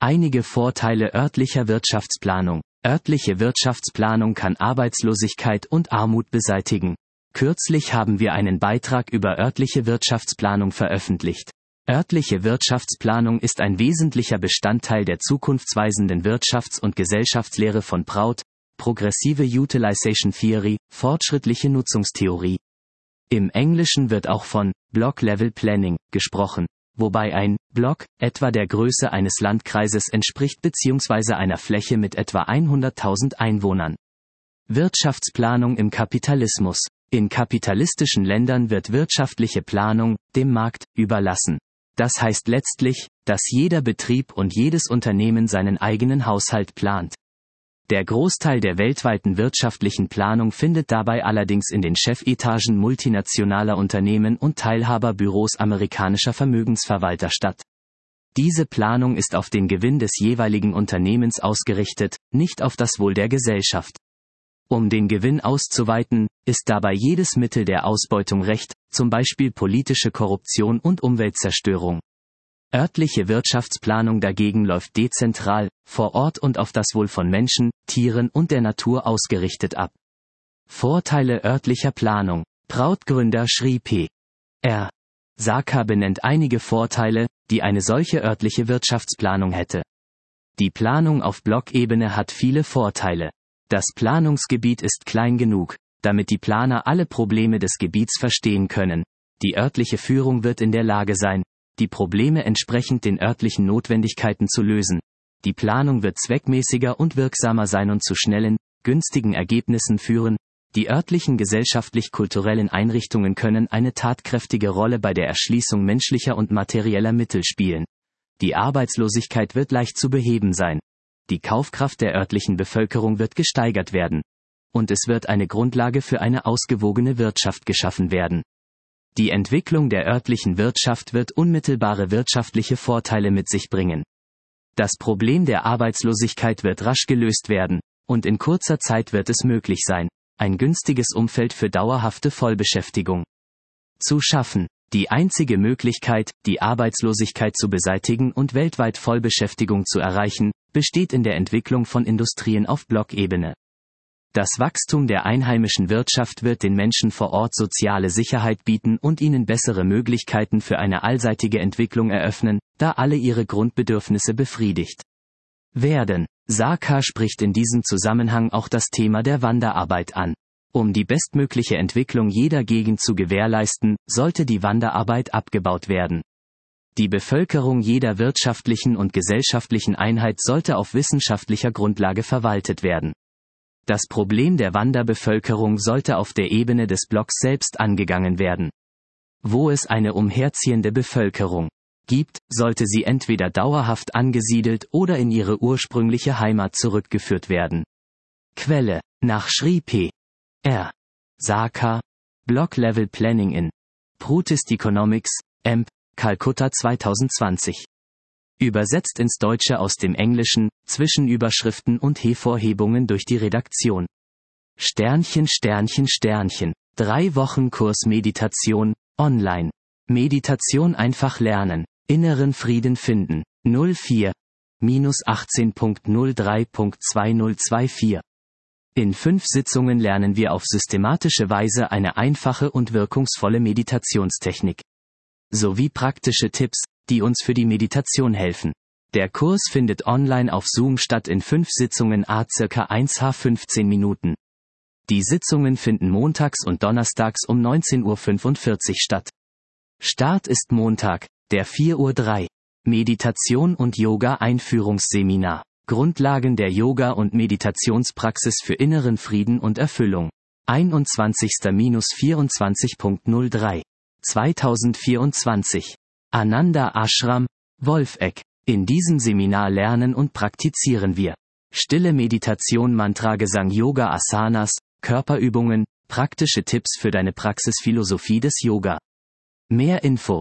Einige Vorteile örtlicher Wirtschaftsplanung. Örtliche Wirtschaftsplanung kann Arbeitslosigkeit und Armut beseitigen. Kürzlich haben wir einen Beitrag über örtliche Wirtschaftsplanung veröffentlicht. Örtliche Wirtschaftsplanung ist ein wesentlicher Bestandteil der zukunftsweisenden Wirtschafts- und Gesellschaftslehre von Prout, Progressive Utilization Theory, fortschrittliche Nutzungstheorie. Im Englischen wird auch von Block-Level Planning gesprochen, wobei ein Block etwa der Größe eines Landkreises entspricht bzw. einer Fläche mit etwa 100.000 Einwohnern. Wirtschaftsplanung im Kapitalismus. In kapitalistischen Ländern wird wirtschaftliche Planung dem Markt überlassen. Das heißt letztlich, dass jeder Betrieb und jedes Unternehmen seinen eigenen Haushalt plant. Der Großteil der weltweiten wirtschaftlichen Planung findet dabei allerdings in den Chefetagen multinationaler Unternehmen und Teilhaberbüros amerikanischer Vermögensverwalter statt. Diese Planung ist auf den Gewinn des jeweiligen Unternehmens ausgerichtet, nicht auf das Wohl der Gesellschaft. Um den Gewinn auszuweiten, ist dabei jedes Mittel der Ausbeutung recht, zum Beispiel politische Korruption und Umweltzerstörung. Örtliche Wirtschaftsplanung dagegen läuft dezentral, vor Ort und auf das Wohl von Menschen, Tieren und der Natur ausgerichtet ab. Vorteile örtlicher Planung. Prout-Gründer Sri P. R. Saka benennt einige Vorteile, die eine solche örtliche Wirtschaftsplanung hätte. Die Planung auf Blockebene hat viele Vorteile. Das Planungsgebiet ist klein genug, damit die Planer alle Probleme des Gebiets verstehen können. Die örtliche Führung wird in der Lage sein, die Probleme entsprechend den örtlichen Notwendigkeiten zu lösen. Die Planung wird zweckmäßiger und wirksamer sein und zu schnellen, günstigen Ergebnissen führen. Die örtlichen gesellschaftlich-kulturellen Einrichtungen können eine tatkräftige Rolle bei der Erschließung menschlicher und materieller Mittel spielen. Die Arbeitslosigkeit wird leicht zu beheben sein. Die Kaufkraft der örtlichen Bevölkerung wird gesteigert werden. Und es wird eine Grundlage für eine ausgewogene Wirtschaft geschaffen werden. Die Entwicklung der örtlichen Wirtschaft wird unmittelbare wirtschaftliche Vorteile mit sich bringen. Das Problem der Arbeitslosigkeit wird rasch gelöst werden, und in kurzer Zeit wird es möglich sein, ein günstiges Umfeld für dauerhafte Vollbeschäftigung zu schaffen. Die einzige Möglichkeit, die Arbeitslosigkeit zu beseitigen und weltweit Vollbeschäftigung zu erreichen, besteht in der Entwicklung von Industrien auf Blockebene. Das Wachstum der einheimischen Wirtschaft wird den Menschen vor Ort soziale Sicherheit bieten und ihnen bessere Möglichkeiten für eine allseitige Entwicklung eröffnen, da alle ihre Grundbedürfnisse befriedigt werden. Saka spricht in diesem Zusammenhang auch das Thema der Wanderarbeit an. Um die bestmögliche Entwicklung jeder Gegend zu gewährleisten, sollte die Wanderarbeit abgebaut werden. Die Bevölkerung jeder wirtschaftlichen und gesellschaftlichen Einheit sollte auf wissenschaftlicher Grundlage verwaltet werden. Das Problem der Wanderbevölkerung sollte auf der Ebene des Blocks selbst angegangen werden. Wo es eine umherziehende Bevölkerung gibt, sollte sie entweder dauerhaft angesiedelt oder in ihre ursprüngliche Heimat zurückgeführt werden. Quelle: nach Sri P. R. Saka, Block-Level Planning in Proutist Economics, Emp, Calcutta 2020. Übersetzt ins Deutsche aus dem Englischen, Zwischenüberschriften und Hervorhebungen durch die Redaktion. *****. 3 Wochen Kurs Meditation, online. Meditation einfach lernen, inneren Frieden finden, 04-18.03.2024. In 5 Sitzungen lernen wir auf systematische Weise eine einfache und wirkungsvolle Meditationstechnik. Sowie praktische Tipps, die uns für die Meditation helfen. Der Kurs findet online auf Zoom statt in 5 Sitzungen à ca. 1h 15 Minuten. Die Sitzungen finden montags und donnerstags um 19:45 Uhr statt. Start ist Montag, der 4:03 Uhr. Meditation und Yoga Einführungsseminar. Grundlagen der Yoga- und Meditationspraxis für inneren Frieden und Erfüllung. 21-24.03. 2024. Ananda Ashram, Wolfegg. In diesem Seminar lernen und praktizieren wir stille Meditation, Mantragesang, Yoga, Asanas, Körperübungen, praktische Tipps für deine Praxis, Philosophie des Yoga. Mehr Info: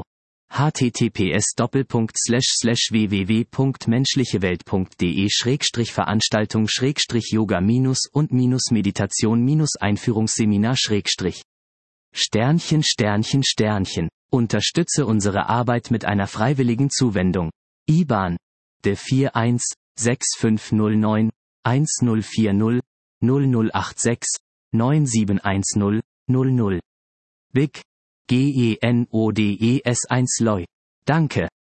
https://www.menschlichewelt.de/Yoga- und Meditation-Einführungsseminar/. ****. Unterstütze unsere Arbeit mit einer freiwilligen Zuwendung. IBAN de 41 6509 1040 0086 9710 00. BIG. GENODES 1 LOI. Danke.